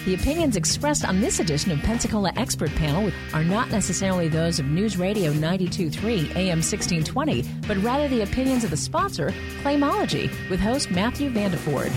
The opinions expressed on this edition of Pensacola Expert Panel are not necessarily those of News Radio 92.3 AM 1620, but rather the opinions of the sponsor, Claimology, with host Matthew Vandeford.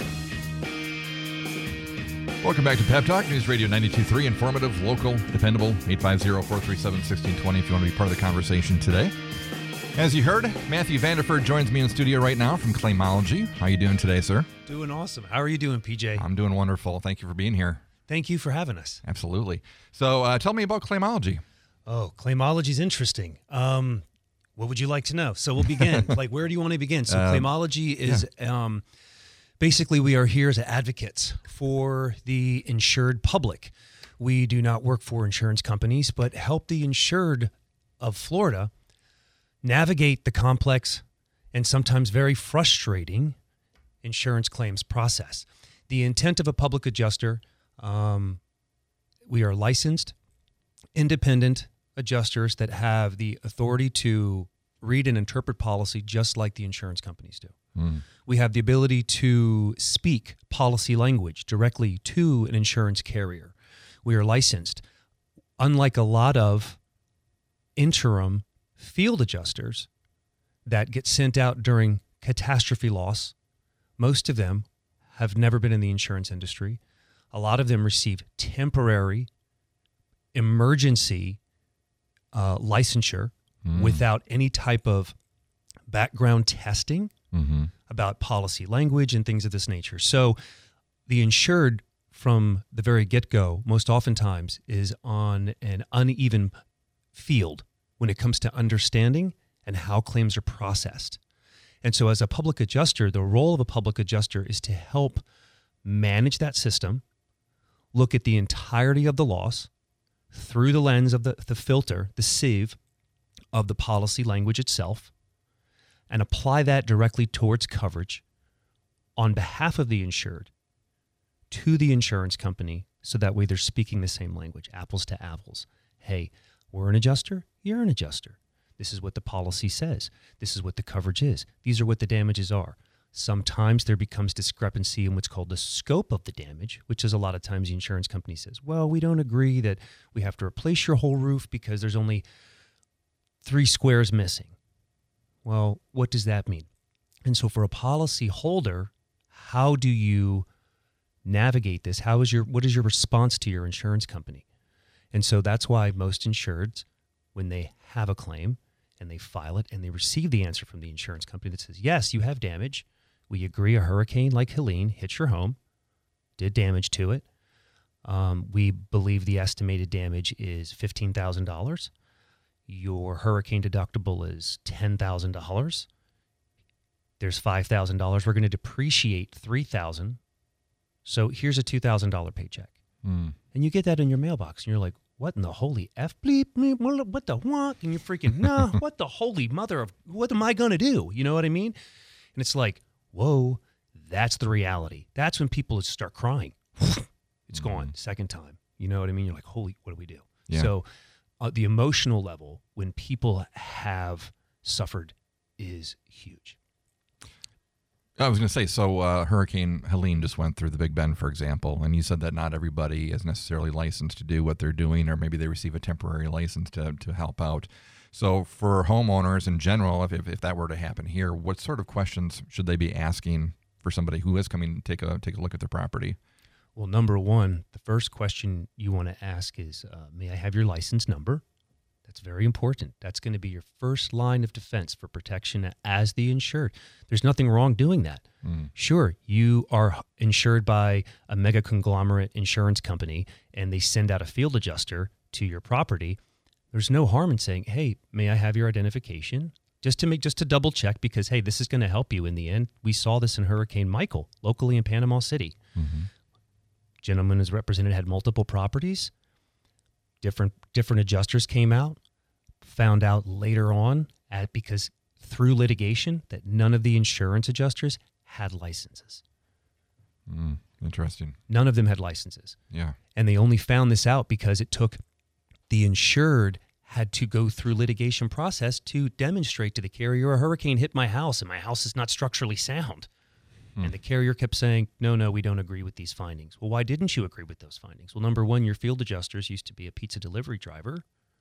Welcome back to Pep Talk, News Radio 92.3, informative, local, dependable, 850-437-1620 if you want to be part of the conversation today. As you heard, Matthew Vandeford joins me in studio right now from Claimology. How are you doing today, sir? Doing awesome. How are you doing, PJ? I'm doing wonderful. Thank you for being here. Thank you for having us. Absolutely. So tell me about Claimology. Oh, Claimology is interesting. What would you like to know? So we'll begin. Where do you want to begin? So Claimology is basically we are here as advocates for the insured public. We do not work for insurance companies, but help the insured of Florida navigate the complex and sometimes very frustrating insurance claims process. The intent of a public adjuster, we are licensed, independent adjusters that have the authority to read and interpret policy just like the insurance companies do. We have the ability to speak policy language directly to an insurance carrier. We are licensed. Unlike a lot of interim field adjusters that get sent out during catastrophe loss, most of them have never been in the insurance industry. A lot of them receive temporary emergency licensure without any type of background testing about policy language and things of this nature. So the insured from the very get-go most oftentimes is on an uneven field when it comes to understanding and how claims are processed. And so as a public adjuster, the role of a public adjuster is to help manage that system, look at the entirety of the loss through the lens of the filter, the sieve of the policy language itself, and apply that directly towards coverage on behalf of the insured to the insurance company so that way they're speaking the same language, apples to apples. Hey, we're an adjuster, you're an adjuster. This is what the policy says. This is what the coverage is. These are what the damages are. Sometimes there becomes discrepancy in what's called the scope of the damage, which is a lot of times the insurance company says, well, we don't agree that we have to replace your whole roof because there's only 3 squares missing. Well, what does that mean? And so for a policy holder, how do you navigate this? What is your response to your insurance company? And so that's why most insureds, when they have a claim and they file it and they receive the answer from the insurance company that says, yes, you have damage. We agree a hurricane like Helene hit your home, did damage to it. We believe the estimated damage is $15,000. Your hurricane deductible is $10,000. There's $5,000. We're going to depreciate $3,000. So here's a $2,000 paycheck. And you get that in your mailbox, and you're like, what in the holy F bleep? What the what? And you're freaking, no, what the holy mother of, what am I going to do? You know what I mean? And it's like, whoa, that's the reality. That's when people start crying. It's gone, second time. You know what I mean? You're like, holy, what do we do? Yeah. So the emotional level when people have suffered is huge. I was going to say, so Hurricane Helene just went through the Big Bend, for example, and you said that not everybody is necessarily licensed to do what they're doing, or maybe they receive a temporary license to help out. So for homeowners in general, if that were to happen here, what sort of questions should they be asking for somebody who is coming to take a look at their property? Well, number one, the first question you want to ask is, may I have your license number? That's very important. That's going to be your first line of defense for protection as the insured. There's nothing wrong doing that. Sure, you are insured by a mega conglomerate insurance company and they send out a field adjuster to your property. There's no harm in saying, hey, may I have your identification? Just to double check, because, hey, this is going to help you in the end. We saw this in Hurricane Michael, locally in Panama City. Gentleman is represented, had multiple properties. Different adjusters came out, found out later on, because through litigation, that none of the insurance adjusters had licenses. Interesting. None of them had licenses. Yeah. And they only found this out because it took the insured had to go through litigation process to demonstrate to the carrier a hurricane hit my house and my house is not structurally sound. And the carrier kept saying, no, we don't agree with these findings. Well, why didn't you agree with those findings? Well, number one, your field adjusters used to be a pizza delivery driver.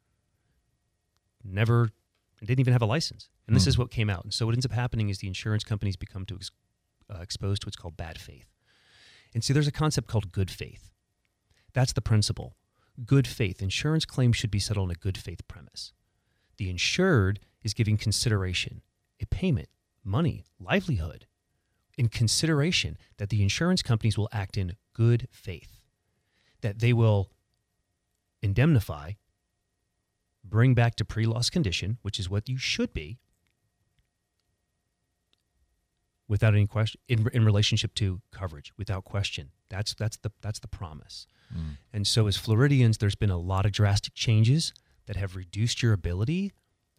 Didn't even have a license. And this is what came out. And so what ends up happening is the insurance companies become exposed to what's called bad faith. And see, there's a concept called good faith. That's the principle. Good faith. Insurance claims should be settled on a good faith premise. The insured is giving consideration, a payment, money, livelihood, in consideration that the insurance companies will act in good faith, that they will indemnify, bring back to pre-loss condition, which is what you should be, without any question, in relationship to coverage, without question. That's the promise. And so as Floridians, there's been a lot of drastic changes that have reduced your ability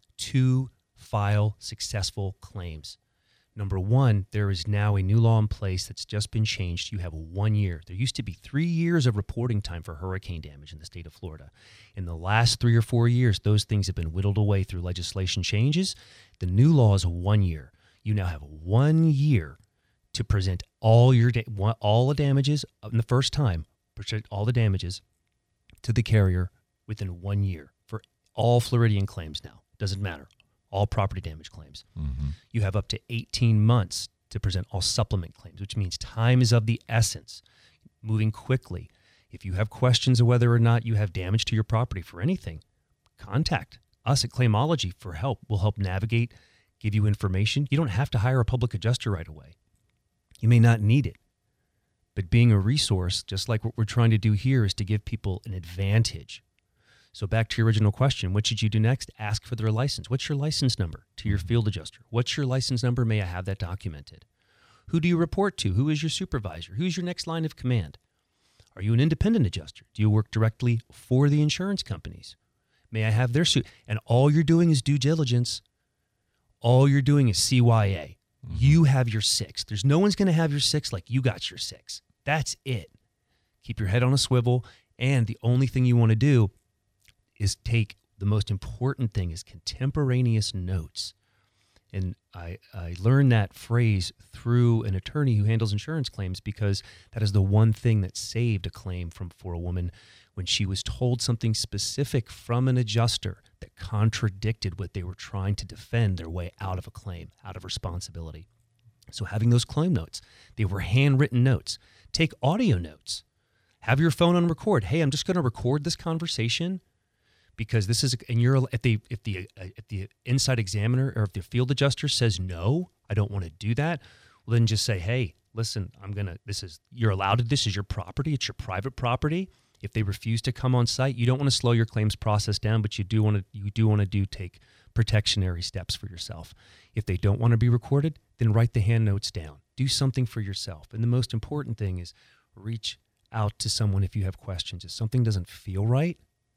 to file successful claims. Number one, there is now a new law in place that's just been changed. You have 1 year. There used to be 3 years of reporting time for hurricane damage in the state of Florida. In the last 3 or 4 years, those things have been whittled away through legislation changes. The new law is 1 year. You now have 1 year to present all the damages in the first time, present all the damages to the carrier within 1 year for all Floridian claims now. Doesn't matter. All property damage claims. You have up to 18 months to present all supplement claims, which means time is of the essence, moving quickly. If you have questions of whether or not you have damage to your property for anything, contact us at Claimology for help. We'll help navigate, give you information. You don't have to hire a public adjuster right away. You may not need it. But being a resource, just like what we're trying to do here, is to give people an advantage. So back to your original question, what should you do next? Ask for their license. What's your license number to your field adjuster? What's your license number? May I have that documented? Who do you report to? Who is your supervisor? Who's your next line of command? Are you an independent adjuster? Do you work directly for the insurance companies? May I have their suit? And all you're doing is due diligence. All you're doing is CYA. You have your 6. There's no one's going to have your 6 like you got your 6. That's it. Keep your head on a swivel. And the only thing you want to do is take the most important thing is contemporaneous notes. And I learned that phrase through an attorney who handles insurance claims because that is the one thing that saved a claim for a woman when she was told something specific from an adjuster that contradicted what they were trying to defend their way out of a claim, out of responsibility. So having those claim notes, they were handwritten notes. Take audio notes. Have your phone on record. Hey, I'm just going to record this conversation because this is, and you're if the inside examiner or if the field adjuster says no, I don't want to do that. Well, then just say, hey, listen, you're allowed to. This is your property. It's your private property. If they refuse to come on site, you don't want to slow your claims process down, but you do want to take protectionary steps for yourself. If they don't want to be recorded, then write the hand notes down. Do something for yourself. And the most important thing is reach out to someone if you have questions. If something doesn't feel right,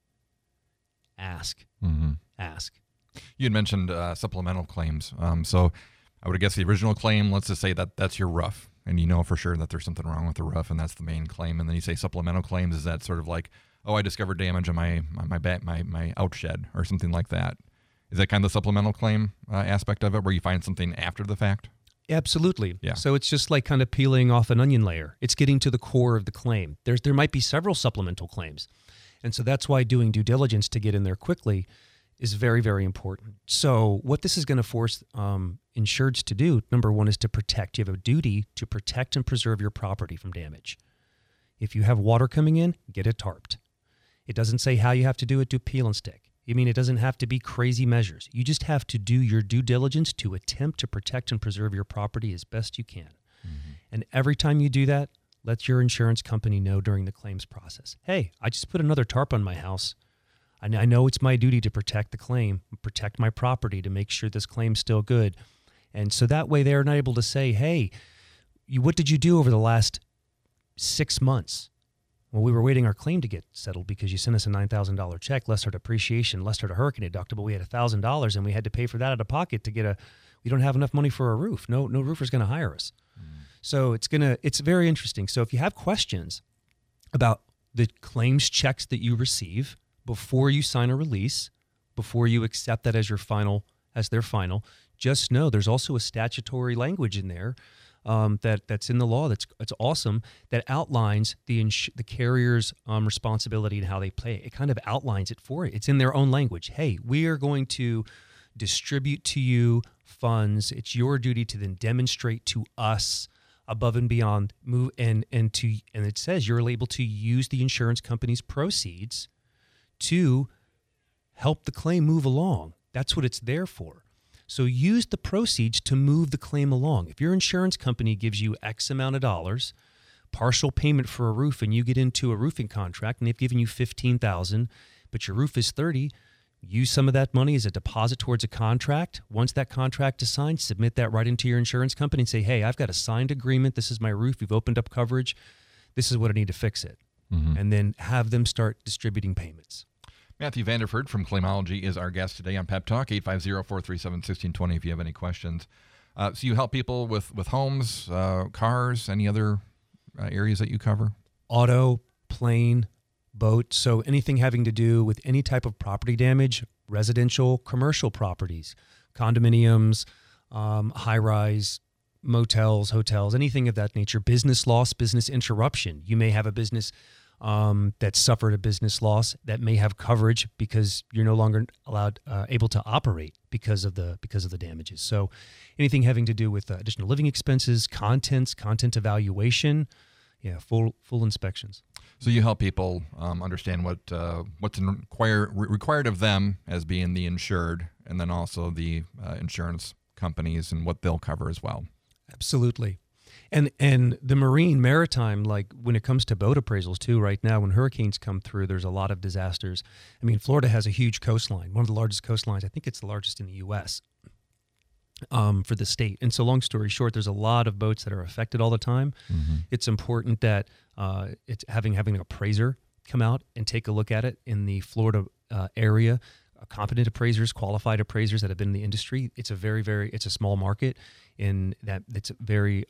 ask. Ask. You had mentioned supplemental claims. So I would guess the original claim, let's just say that's your roof, and you know for sure that there's something wrong with the roof, and that's the main claim. And then you say supplemental claims. Is that sort of like, oh, I discovered damage on my outshed or something like that? Is that kind of the supplemental claim aspect of it, where you find something after the fact? Absolutely. Yeah. So it's just like kind of peeling off an onion layer. It's getting to the core of the claim. There might be several supplemental claims. And so that's why doing due diligence to get in there quickly is very, very important. So what this is going to force insureds to do, number one, is to protect. You have a duty to protect and preserve your property from damage. If you have water coming in, get it tarped. It doesn't say how you have to do it, do peel and stick. It doesn't have to be crazy measures. You just have to do your due diligence to attempt to protect and preserve your property as best you can. And every time you do that, let your insurance company know during the claims process. Hey, I just put another tarp on my house. I know it's my duty to protect the claim, protect my property, to make sure this claim's still good. And so that way they're not able to say, hey, what did you do over the last 6 months? Well, we were waiting our claim to get settled because you sent us a $9,000 check, less our depreciation, less our hurricane deductible. We had $1,000 and we had to pay for that out of pocket to get we don't have enough money for a roof. No roofer's going to hire us. So it's very interesting. So if you have questions about the claims checks that you receive before you sign a release, before you accept that as their final, just know there's also a statutory language in there that's in the law. That's awesome. That outlines the carrier's responsibility and how they play it. It kind of outlines it for you. It's in their own language. Hey, we are going to distribute to you funds. It's your duty to then demonstrate to us above and beyond and it says you're able to use the insurance company's proceeds to help the claim move along. That's what it's there for. So use the proceeds to move the claim along. If your insurance company gives you X amount of dollars, partial payment for a roof, and you get into a roofing contract and they've given you $15,000, but your roof is $30,000, use some of that money as a deposit towards a contract. Once that contract is signed, submit that right into your insurance company and say, hey, I've got a signed agreement. This is my roof. You've opened up coverage. This is what I need to fix it. And then have them start distributing payments. Matthew Vanderford from Claimology is our guest today on Pep Talk, 850-437-1620 if you have any questions. So you help people with homes, cars, any other areas that you cover? Auto, plane, boat. So anything having to do with any type of property damage, residential, commercial properties, condominiums, high-rise, motels, hotels, anything of that nature, business loss, business interruption. You may have a business that suffered a business loss that may have coverage because you're no longer able to operate because of the damages. So anything having to do with additional living expenses, content evaluation, full inspections. So you help people understand what's required of them as being the insured, and then also the insurance companies and what they'll cover as well. Absolutely. And the maritime, like when it comes to boat appraisals too, right now, when hurricanes come through, there's a lot of disasters. I mean, Florida has a huge coastline, one of the largest coastlines. I think it's the largest in the U.S. For the state. And so long story short, there's a lot of boats that are affected all the time. It's important that it's having an appraiser come out and take a look at it in the Florida area. Competent appraisers, qualified appraisers that have been in the industry. It's a it's a small market in that it's very,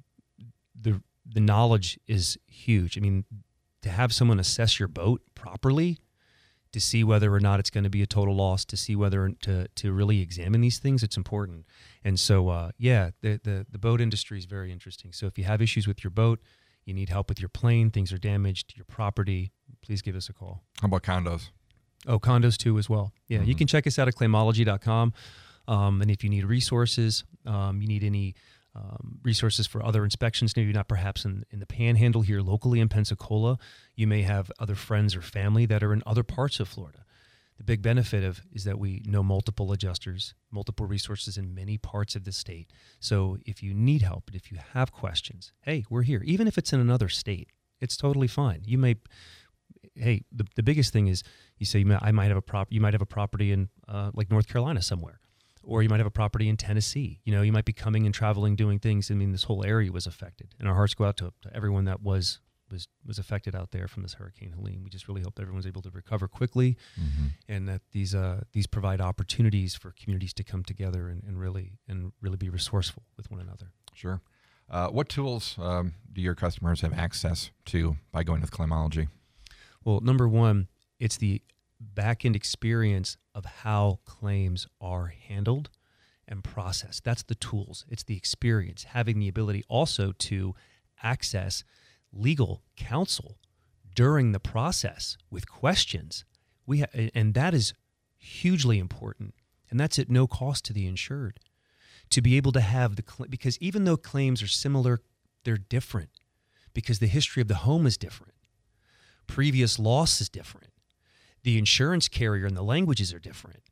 the knowledge is huge. I mean, to have someone assess your boat properly, to see whether or not it's going to be a total loss, to see whether to really examine these things, it's important. And so, the boat industry is very interesting. So if you have issues with your boat, you need help with your plane, things are damaged, your property, please give us a call. How about condos? Oh, condos too as well. Yeah, you can check us out at claimology.com. And if you need resources, you need any resources for other inspections, maybe not perhaps in the Panhandle here locally in Pensacola, you may have other friends or family that are in other parts of Florida. The big benefit is that we know multiple adjusters, multiple resources in many parts of the state. So if you need help, and if you have questions, hey, we're here. Even if it's in another state, it's totally fine. You may... Hey, the biggest thing is you say you might have a property in like North Carolina somewhere, or you might have a property in Tennessee. You might be coming and traveling, doing things. I mean, this whole area was affected, and our hearts go out to everyone that was affected out there from this Hurricane Helene. We just really hope that everyone's able to recover quickly, and that these provide opportunities for communities to come together and really be resourceful with one another. Sure. What tools do your customers have access to by going with Claimology? Well, number one, it's the back-end experience of how claims are handled and processed. That's the tools. It's the experience, having the ability also to access legal counsel during the process with questions. And that is hugely important, and that's at no cost to the insured. To be able to have because even though claims are similar, they're different because the history of the home is different. Previous loss is different. The insurance carrier and the languages are different.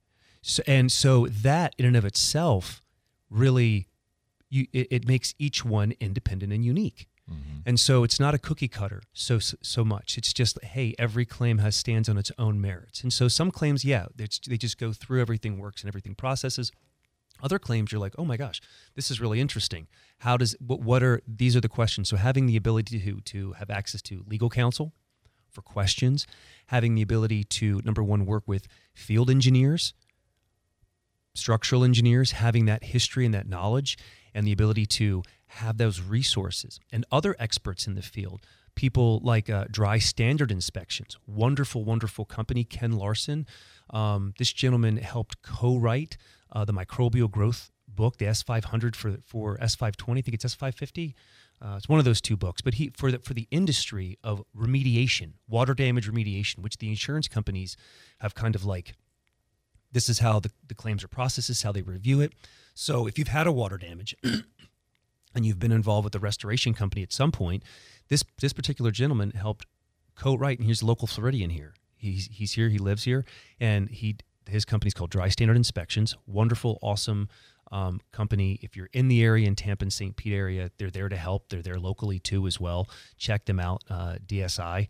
So that in and of itself really, it makes each one independent and unique. And so it's not a cookie cutter so much. It's just, hey, every claim stands on its own merits. And so some claims, they just go through, everything works and everything processes. Other claims, you're like, oh my gosh, this is really interesting. These are the questions. So having the ability to have access to legal counsel for questions, having the ability to, number one, work with field engineers, structural engineers, having that history and that knowledge, and the ability to have those resources, and other experts in the field, people like Dry Standard Inspections, wonderful, wonderful company, Ken Larson. This gentleman helped co-write the microbial growth book, the S500 for S520. I think it's S550. It's one of those two books. But for the industry of remediation, water damage remediation, which the insurance companies have kind of like, this is how the claims are processed, this is how they review it. So if you've had a water damage and you've been involved with the restoration company at some point, this particular gentleman helped co-write, and here's the local Floridian here. He's here, he lives here, and his company's called Dry Standard Inspections. Wonderful, awesome company. If you're in the area, in Tampa and St. Pete area, they're there to help. They're there locally too as well. Check them out, DSI.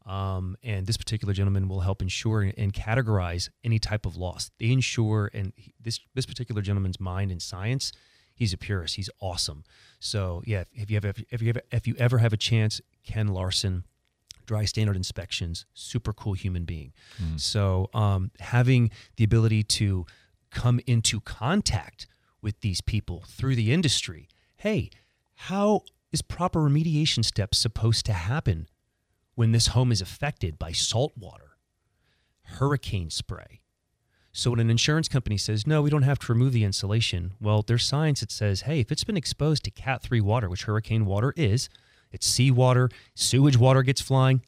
And this particular gentleman will help insure and categorize any type of loss. They insure, and this particular gentleman's mind and science, he's a purist. He's awesome. So yeah, if you ever have a chance, Ken Larson, Dry Standard Inspections, super cool human being. So having the ability to come into contact with these people through the industry. Hey, how is proper remediation steps supposed to happen when this home is affected by salt water, hurricane spray? So when an insurance company says, no, we don't have to remove the insulation, well, there's science that says, hey, if it's been exposed to Cat 3 water, which hurricane water is, it's seawater, sewage water gets flying,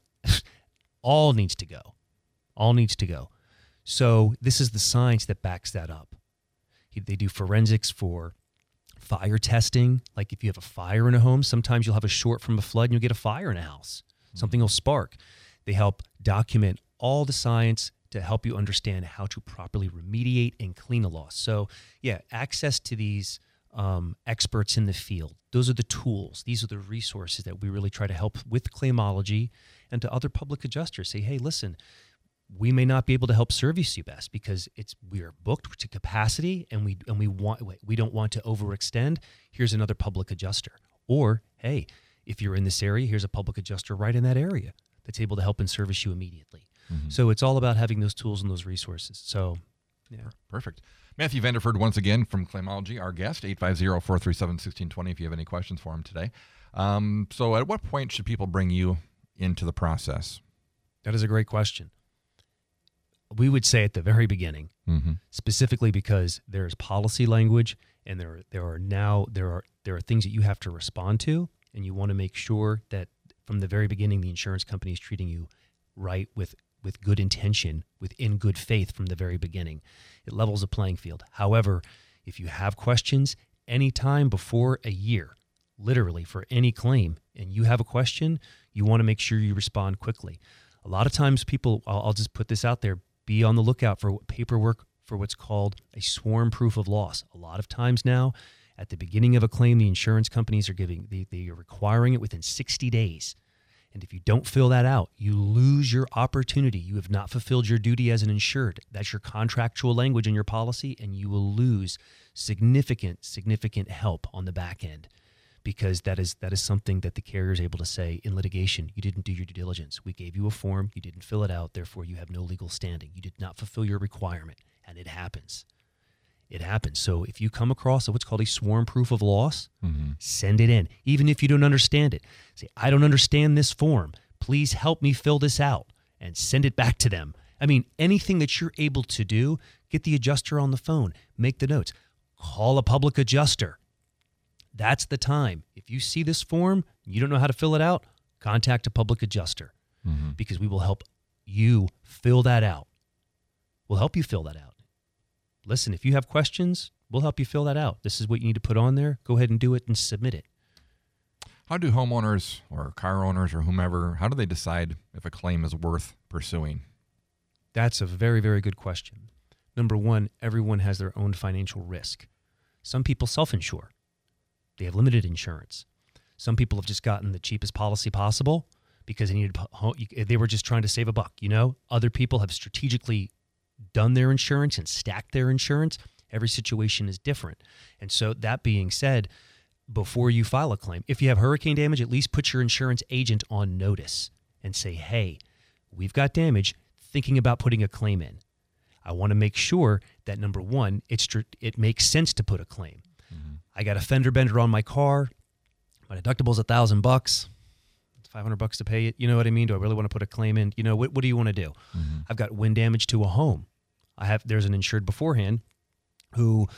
all needs to go. All needs to go. So this is the science that backs that up. They do forensics for fire testing. Like if you have a fire in a home, sometimes you'll have a short from a flood and you'll get a fire in a house. Something will spark. They help document all the science to help you understand how to properly remediate and clean a loss. So yeah, access to these experts in the field. Those are the tools. These are the resources that we really try to help with Claimology and to other public adjusters. Say, hey, listen, we may not be able to help service you best because we are booked to capacity and we don't want to overextend. Here's another public adjuster. Or, hey, if you're in this area, here's a public adjuster right in that area that's able to help and service you immediately. So it's all about having those tools and those resources. So, yeah. Perfect. Matthew Vanderford, once again, from Claimology, our guest, 850-437-1620 if you have any questions for him today. So at what point should people bring you into the process? That is a great question. We would say at the very beginning, specifically because there's policy language and there are things that you have to respond to, and you want to make sure that from the very beginning the insurance company is treating you right with good intention, in good faith from the very beginning. It levels the playing field. However, if you have questions anytime before a year, literally for any claim, and you have a question, you want to make sure you respond quickly. A lot of times people, I'll just put this out there, be on the lookout for paperwork for what's called a sworn proof of loss. A lot of times now, at the beginning of a claim, the insurance companies are they are requiring it within 60 days. And if you don't fill that out, you lose your opportunity. You have not fulfilled your duty as an insured. That's your contractual language in your policy, and you will lose significant help on the back end, because that is something that the carrier is able to say in litigation. You didn't do your due diligence. We gave you a form. You didn't fill it out. Therefore, you have no legal standing. You did not fulfill your requirement, and it happens. It happens. So if you come across what's called a sworn proof of loss, send it in. Even if you don't understand it. Say, I don't understand this form. Please help me fill this out, and send it back to them. I mean, anything that you're able to do, get the adjuster on the phone, make the notes, call a public adjuster. That's the time. If you see this form, you don't know how to fill it out, contact a public adjuster, because we will help you fill that out. We'll help you fill that out. Listen, if you have questions, we'll help you fill that out. This is what you need to put on there. Go ahead and do it and submit it. How do homeowners or car owners or whomever, how do they decide if a claim is worth pursuing? That's a very, very good question. Number one, everyone has their own financial risk. Some people self-insure. They have limited insurance. Some people have just gotten the cheapest policy possible because they were just trying to save a buck, Other people have strategically done their insurance and stacked their insurance. Every situation is different. And so that being said, before you file a claim, if you have hurricane damage, at least put your insurance agent on notice and say, hey, we've got damage, thinking about putting a claim in. I want to make sure that, number one, it makes sense to put a claim. I got a fender bender on my car. My deductible's $1,000. It's $500 to pay it. You know what I mean? Do I really want to put a claim in? What do you want to do? I've got wind damage to a home. There's an insured beforehand who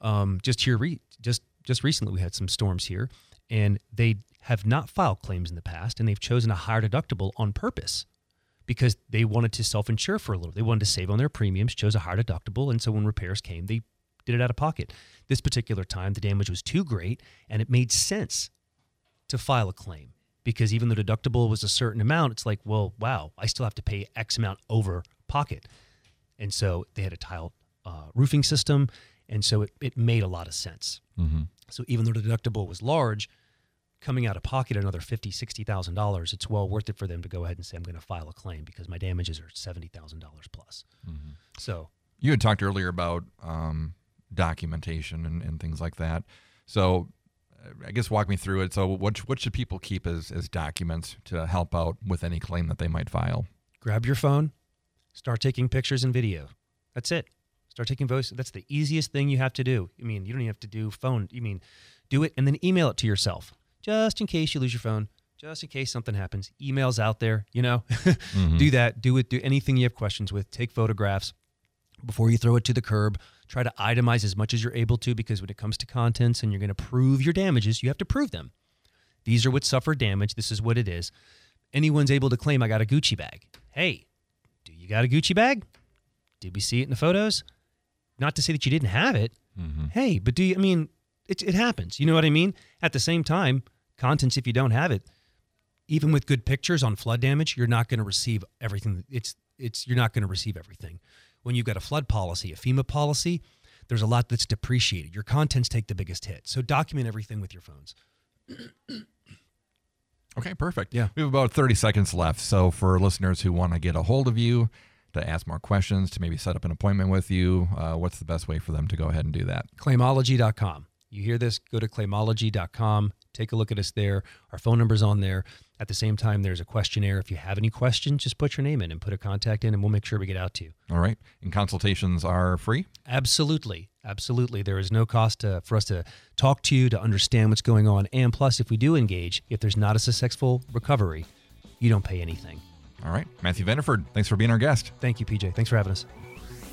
Just recently, we had some storms here, and they have not filed claims in the past, and they've chosen a higher deductible on purpose because they wanted to self-insure for a little. They wanted to save on their premiums, chose a higher deductible, and so when repairs came, they did it out of pocket. This particular time, the damage was too great, and it made sense to file a claim because even though the deductible was a certain amount, it's like, well, wow, I still have to pay X amount over pocket. And so they had a tile roofing system, and so it made a lot of sense. Mm-hmm. So even though the deductible was large, coming out of pocket another $50,000, $60,000, it's well worth it for them to go ahead and say, I'm going to file a claim because my damages are $70,000 plus. Mm-hmm. So you had talked earlier about documentation and things like that. So I guess walk me through it. So what should people keep as documents to help out with any claim that they might file? Grab your phone, start taking pictures and video. That's it. Start taking voice. That's the easiest thing you have to do. I mean, you don't even have to do phone. Do it and then email it to yourself just in case you lose your phone, just in case something happens. Email's out there, Mm-hmm. Do that. Do it. Do anything you have questions with. Take photographs before you throw it to the curb. Try to itemize as much as you're able to because when it comes to contents and you're going to prove your damages, you have to prove them. These are what suffered damage. This is what it is. Anyone's able to claim I got a Gucci bag. Hey, do you got a Gucci bag? Did we see it in the photos? Not to say that you didn't have it. Mm-hmm. Hey, but do you, it happens. You know what I mean? At the same time, contents, if you don't have it, even with good pictures on flood damage, you're not going to receive everything. You're not going to receive everything. When you've got a flood policy, a FEMA policy, there's a lot that's depreciated. Your contents take the biggest hit. So document everything with your phones. Okay, perfect. Yeah. We have about 30 seconds left. So for listeners who want to get a hold of you, to ask more questions, to maybe set up an appointment with you, what's the best way for them to go ahead and do that? Claimology.com. You hear this, go to claimology.com. Take a look at us there. Our phone number's on there. At the same time, there's a questionnaire. If you have any questions, just put your name in and put a contact in, and we'll make sure we get out to you. All right. And consultations are free? Absolutely. Absolutely. There is no cost for us to talk to you, to understand what's going on. And plus, if we do engage, if there's not a successful recovery, you don't pay anything. All right. Matthew Vanderford, thanks for being our guest. Thank you, PJ. Thanks for having us.